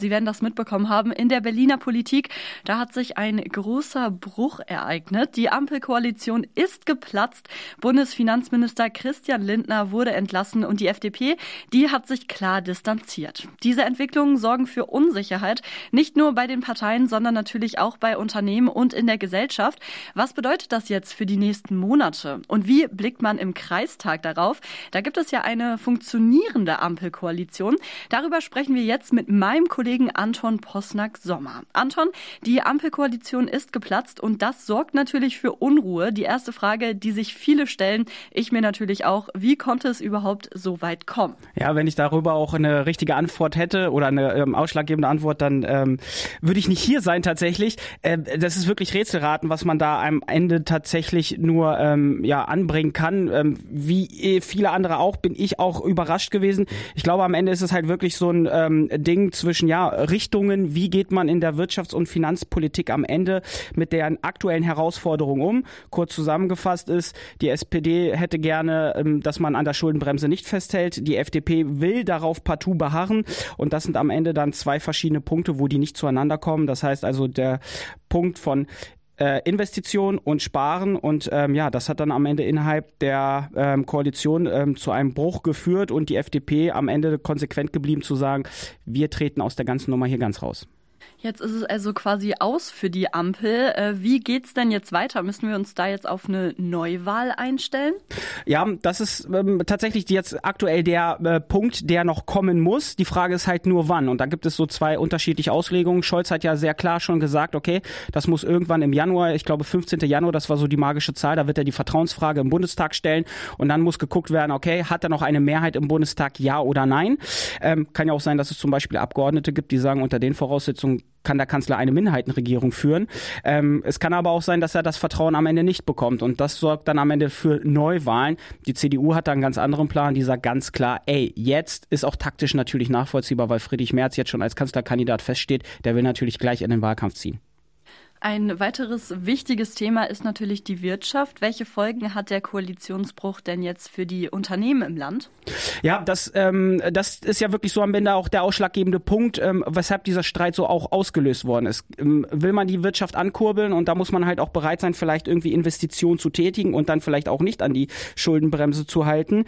Sie werden das mitbekommen haben, in der Berliner Politik, da hat sich ein großer Bruch ereignet. Die Ampelkoalition ist geplatzt. Bundesfinanzminister Christian Lindner wurde entlassen und die FDP, die hat sich klar distanziert. Diese Entwicklungen sorgen für Unsicherheit, nicht nur bei den Parteien, sondern natürlich auch bei Unternehmen und in der Gesellschaft. Was bedeutet das jetzt für die nächsten Monate? Und wie blickt man im Kreistag darauf? Da gibt es ja eine funktionierende Ampelkoalition. Darüber sprechen wir jetzt mit meinem Kollegen Anton Posnack-Sommer. Anton, die Ampelkoalition ist geplatzt und das sorgt natürlich für Unruhe. Die erste Frage, die sich viele stellen, ich mir natürlich auch, wie konnte es überhaupt so weit kommen? Ja, wenn ich darüber auch eine richtige Antwort hätte oder eine ausschlaggebende Antwort, dann würde ich nicht hier sein tatsächlich. Das ist wirklich Rätselraten, was man da am Ende tatsächlich nur anbringen kann. Wie viele andere auch, bin ich auch überrascht gewesen. Ich glaube, am Ende ist es halt wirklich so ein Ding zwischen Richtungen, wie geht man in der Wirtschafts- und Finanzpolitik am Ende mit der aktuellen Herausforderung um. Kurz zusammengefasst ist, die SPD hätte gerne, dass man an der Schuldenbremse nicht festhält. Die FDP will darauf partout beharren und das sind am Ende dann zwei verschiedene Punkte, wo die nicht zueinander kommen. Das heißt also der Punkt von Investition und Sparen und das hat dann am Ende innerhalb der Koalition zu einem Bruch geführt und die FDP am Ende konsequent geblieben zu sagen, wir treten aus der ganzen Nummer hier ganz raus. Jetzt ist es also quasi aus für die Ampel. Wie geht's denn jetzt weiter? Müssen wir uns da jetzt auf eine Neuwahl einstellen? Ja, das ist tatsächlich jetzt aktuell der Punkt, der noch kommen muss. Die Frage ist halt nur wann. Und da gibt es so zwei unterschiedliche Auslegungen. Scholz hat ja sehr klar schon gesagt, okay, das muss irgendwann im Januar, ich glaube 15. Januar, das war so die magische Zahl, da wird er die Vertrauensfrage im Bundestag stellen und dann muss geguckt werden, okay, hat er noch eine Mehrheit im Bundestag, ja oder nein? Kann ja auch sein, dass es zum Beispiel Abgeordnete gibt, die sagen, unter den Voraussetzungen kann der Kanzler eine Minderheitenregierung führen. Es kann aber auch sein, dass er das Vertrauen am Ende nicht bekommt. Und das sorgt dann am Ende für Neuwahlen. Die CDU hat da einen ganz anderen Plan. Die sagt ganz klar, jetzt ist auch taktisch natürlich nachvollziehbar, weil Friedrich Merz jetzt schon als Kanzlerkandidat feststeht. Der will natürlich gleich in den Wahlkampf ziehen. Ein weiteres wichtiges Thema ist natürlich die Wirtschaft. Welche Folgen hat der Koalitionsbruch denn jetzt für die Unternehmen im Land? Ja, das ist ja wirklich so am Ende auch der ausschlaggebende Punkt, weshalb dieser Streit so auch ausgelöst worden ist. Will man die Wirtschaft ankurbeln und da muss man halt auch bereit sein, vielleicht irgendwie Investitionen zu tätigen und dann vielleicht auch nicht an die Schuldenbremse zu halten.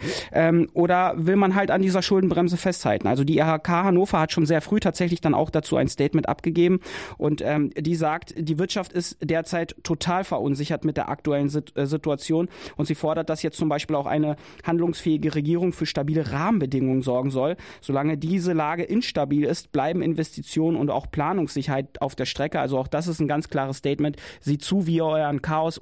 Oder will man halt an dieser Schuldenbremse festhalten? Also die IHK Hannover hat schon sehr früh tatsächlich dann auch dazu ein Statement abgegeben und die sagt, die Wirtschaft ist derzeit total verunsichert mit der aktuellen Situation und sie fordert, dass jetzt zum Beispiel auch eine handlungsfähige Regierung für stabile Rahmenbedingungen sorgen soll. Solange diese Lage instabil ist, bleiben Investitionen und auch Planungssicherheit auf der Strecke. Also auch das ist ein ganz klares Statement. Seht zu, wie ihr euer Chaos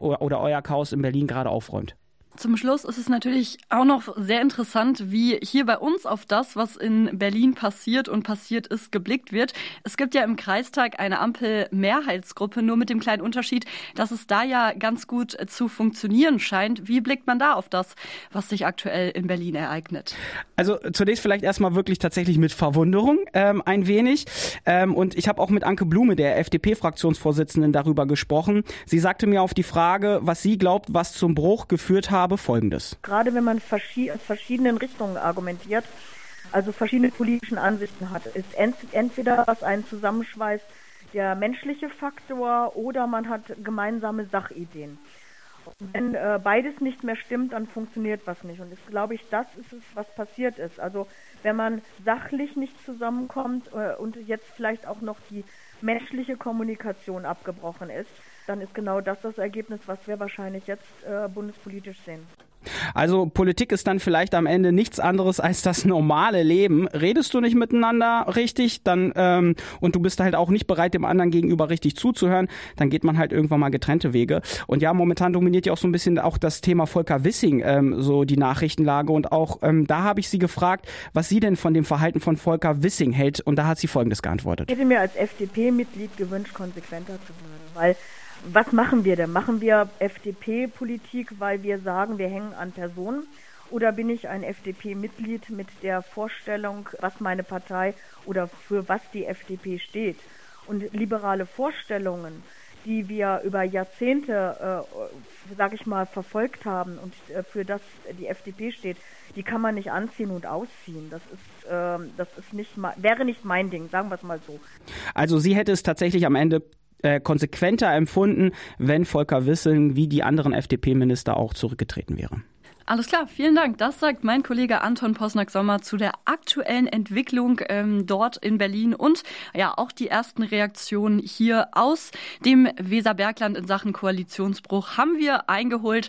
in Berlin gerade aufräumt. Zum Schluss ist es natürlich auch noch sehr interessant, wie hier bei uns auf das, was in Berlin passiert und passiert ist, geblickt wird. Es gibt ja im Kreistag eine Ampel-Mehrheitsgruppe, nur mit dem kleinen Unterschied, dass es da ja ganz gut zu funktionieren scheint. Wie blickt man da auf das, was sich aktuell in Berlin ereignet? Also zunächst vielleicht erstmal wirklich tatsächlich mit Verwunderung ein wenig. Und ich habe auch mit Anke Blume, der FDP-Fraktionsvorsitzenden, darüber gesprochen. Sie sagte mir auf die Frage, was sie glaubt, was zum Bruch geführt hat, Folgendes. Gerade wenn man in verschiedenen Richtungen argumentiert, also verschiedene politischen Ansichten hat, ist entweder was einen zusammenschweißt, der menschliche Faktor oder man hat gemeinsame Sachideen. Und wenn beides nicht mehr stimmt, dann funktioniert was nicht. Und das, glaube ich, das ist es, was passiert ist. Also wenn man sachlich nicht zusammenkommt und jetzt vielleicht auch noch die menschliche Kommunikation abgebrochen ist, dann ist genau das Ergebnis, was wir wahrscheinlich jetzt bundespolitisch sehen. Also Politik ist dann vielleicht am Ende nichts anderes als das normale Leben. Redest du nicht miteinander richtig, dann und du bist halt auch nicht bereit, dem anderen gegenüber richtig zuzuhören, dann geht man halt irgendwann mal getrennte Wege. Und ja, momentan dominiert ja auch so ein bisschen auch das Thema Volker Wissing, so die Nachrichtenlage. Und auch da habe ich sie gefragt, was sie denn von dem Verhalten von Volker Wissing hält. Und da hat sie Folgendes geantwortet. Ich hätte mir als FDP-Mitglied gewünscht, konsequenter zu werden, weil was machen wir denn? Machen wir FDP-Politik, weil wir sagen, wir hängen an Personen? Oder bin ich ein FDP-Mitglied mit der Vorstellung, was meine Partei oder für was die FDP steht? Und liberale Vorstellungen, die wir über Jahrzehnte, sag ich mal, verfolgt haben und für das die FDP steht, die kann man nicht anziehen und ausziehen. Das ist wäre nicht mein Ding, sagen wir es mal so. Also sie hätte es tatsächlich am Ende konsequenter empfunden, wenn Volker Wissing wie die anderen FDP-Minister auch zurückgetreten wäre. Alles klar, vielen Dank. Das sagt mein Kollege Anton Posnack-Sommer zu der aktuellen Entwicklung dort in Berlin und ja auch die ersten Reaktionen hier aus dem Weserbergland in Sachen Koalitionsbruch haben wir eingeholt.